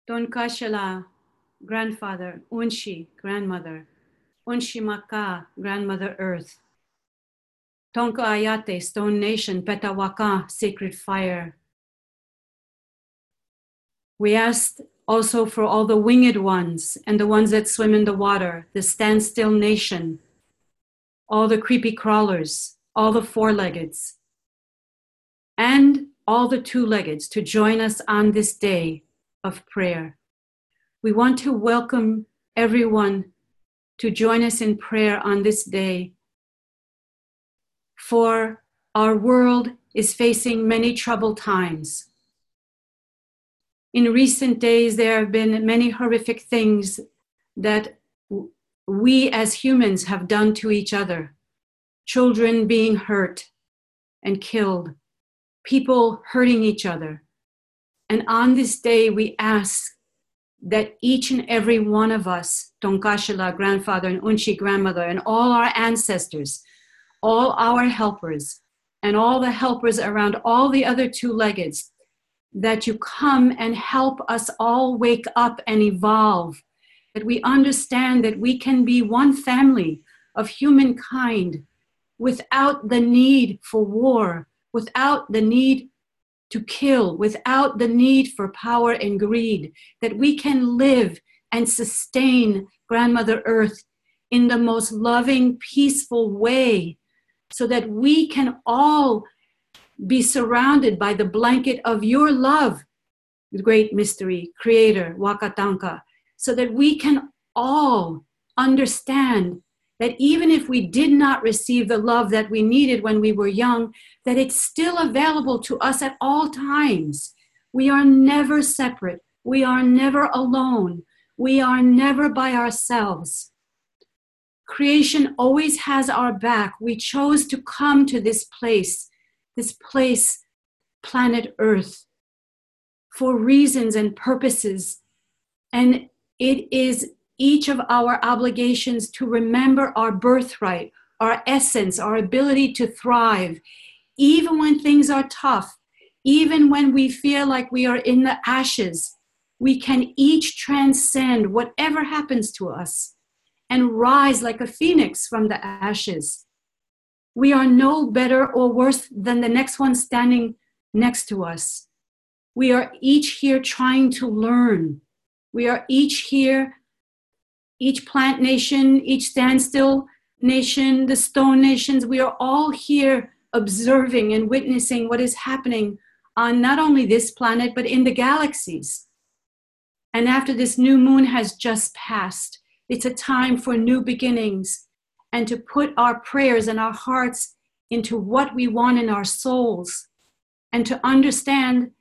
Tonkashala, grandfather. Unshi, grandmother. Unshi Maka, grandmother earth. Tonka Ayate, stone nation. Petawaka, sacred fire. We asked also for all the winged ones and the ones that swim in the water, the standstill nation, all the creepy crawlers, all the four-leggeds, and all the two-leggeds to join us on this day of prayer. We want to welcome everyone to join us in prayer on this day, for our world is facing many troubled times. In recent days, there have been many horrific things that we as humans have done to each other. Children being hurt and killed, people hurting each other. And on this day, we ask that each and every one of us, Tonkashala, grandfather, and Unshi, grandmother, and all our ancestors, all our helpers, and all the helpers around all the other two-leggeds, that you come and help us all wake up and evolve, that we understand that we can be one family of humankind without the need for war, without the need to kill, without the need for power and greed, that we can live and sustain Grandmother Earth in the most loving, peaceful way, so that we can all be surrounded by the blanket of your love, the great mystery, creator, Wakatanka, so that we can all understand that even if we did not receive the love that we needed when we were young, that it's still available to us at all times. We are never separate. We are never alone. We are never by ourselves. Creation always has our back. We chose to come to this place, planet Earth, for reasons and purposes. And it is each of our obligations to remember our birthright, our essence, our ability to thrive, even when things are tough, even when we feel like we are in the ashes. We can each transcend whatever happens to us and rise like a phoenix from the ashes. We are no better or worse than the next one standing next to us. We are each here trying to learn. We are each here, each plant nation, each standstill nation, the stone nations, we are all here observing and witnessing what is happening on not only this planet, but in the galaxies. And after this new moon has just passed, it's a time for new beginnings and to put our prayers and our hearts into what we want in our souls, and to understand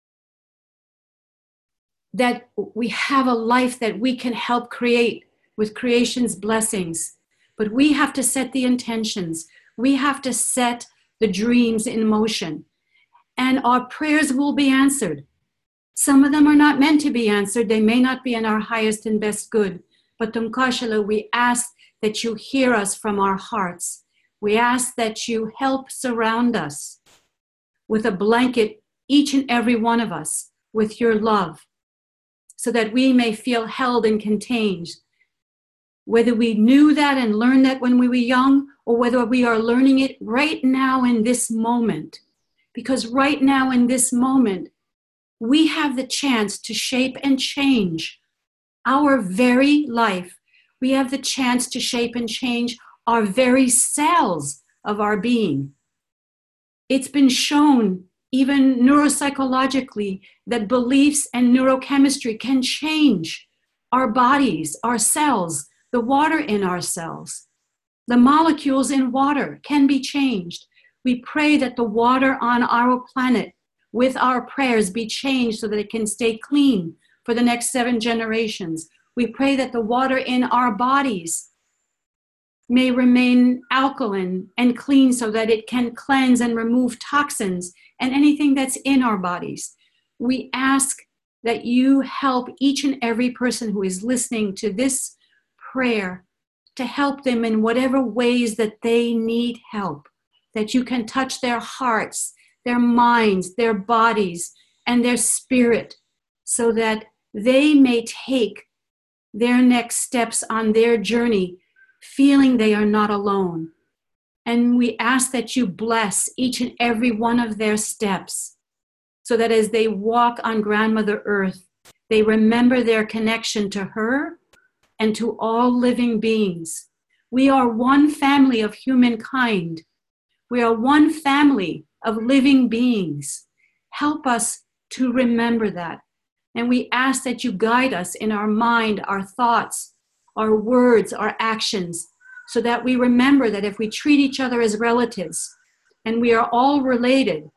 that we have a life that we can help create with creation's blessings. But we have to set the intentions. We have to set the dreams in motion. And our prayers will be answered. Some of them are not meant to be answered. They may not be in our highest and best good. But Tonkashala, we ask that you hear us from our hearts. We ask that you help surround us with a blanket, each and every one of us, with your love, so that we may feel held and contained. Whether we knew that and learned that when we were young, or whether we are learning it right now in this moment. Because right now in this moment, we have the chance to shape and change our very life. We have the chance to shape and change our very cells of our being. It's been shown, even neuropsychologically, that beliefs and neurochemistry can change our bodies, our cells, the water in our cells. The molecules in water can be changed. We pray that the water on our planet, with our prayers, be changed so that it can stay clean for the next 7 generations. We pray that the water in our bodies may remain alkaline and clean so that it can cleanse and remove toxins and anything that's in our bodies. We ask that you help each and every person who is listening to this prayer to help them in whatever ways that they need help, that you can touch their hearts, their minds, their bodies, and their spirit, so that they may take their next steps on their journey, feeling they are not alone. And we ask that you bless each and every one of their steps, so that as they walk on Grandmother Earth, they remember their connection to her and to all living beings. We are one family of humankind. We are one family of living beings. Help us to remember that. And we ask that you guide us in our mind, our thoughts, our words, our actions, so that we remember that if we treat each other as relatives, and we are all related,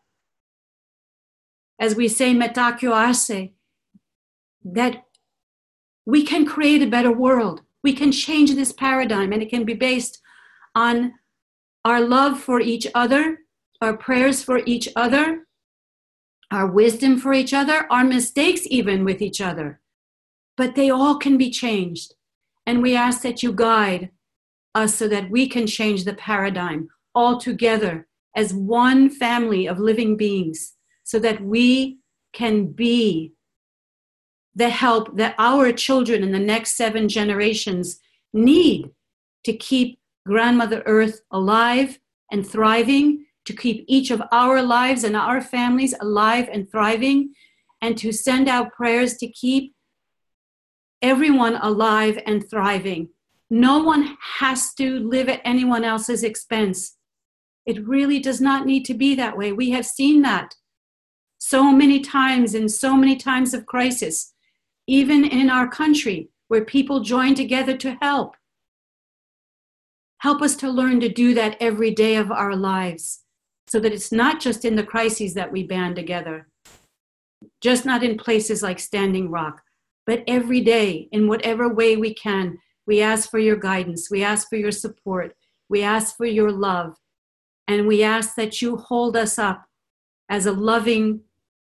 as we say, metakyo ase, that we can create a better world. We can change this paradigm, and it can be based on our love for each other, our prayers for each other, our wisdom for each other, our mistakes even with each other. But they all can be changed. And we ask that you guide us so that we can change the paradigm all together as one family of living beings, so that we can be the help that our children in the next 7 generations need to keep Grandmother Earth alive and thriving, to keep each of our lives and our families alive and thriving, and to send out prayers to keep everyone alive and thriving. No one has to live at anyone else's expense. It really does not need to be that way. We have seen that so many times in so many times of crisis, even in our country, where people join together to help. Help us to learn to do that every day of our lives, so that it's not just in the crises that we band together, just not in places like Standing Rock, but every day, in whatever way we can. We ask for your guidance. We ask for your support. We ask for your love. And we ask that you hold us up as a loving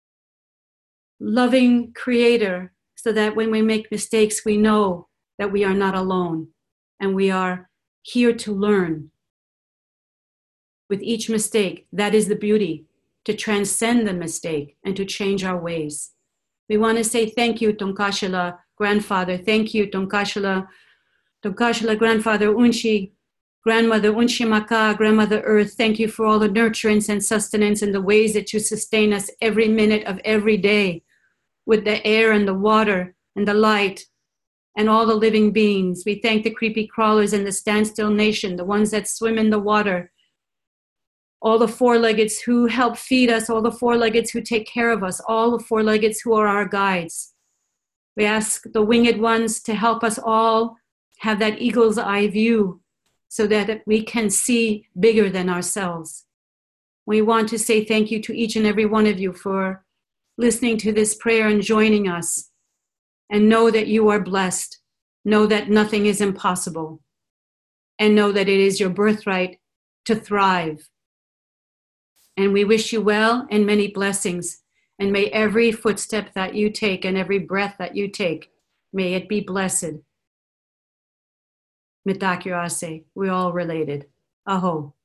creator, so that when we make mistakes, we know that we are not alone, and we are here to learn. With each mistake, that is the beauty, to transcend the mistake and to change our ways. We want to say thank you, Tonkashila Grandfather. Thank you, Tonkashila Grandfather Unchi, Grandmother Unchi Maka, Grandmother Earth. Thank you for all the nurturance and sustenance and the ways that you sustain us every minute of every day, with the air and the water and the light and all the living beings. We thank the creepy crawlers and the standstill nation, the ones that swim in the water, all the four-leggeds who help feed us, all the four-leggeds who take care of us, all the four-leggeds who are our guides. We ask the winged ones to help us all have that eagle's eye view, so that we can see bigger than ourselves. We want to say thank you to each and every one of you for listening to this prayer and joining us. And know that you are blessed. Know that nothing is impossible. And know that it is your birthright to thrive. And we wish you well and many blessings. And may every footstep that you take and every breath that you take, may it be blessed. Mitakyo Ase, we're all related. Aho.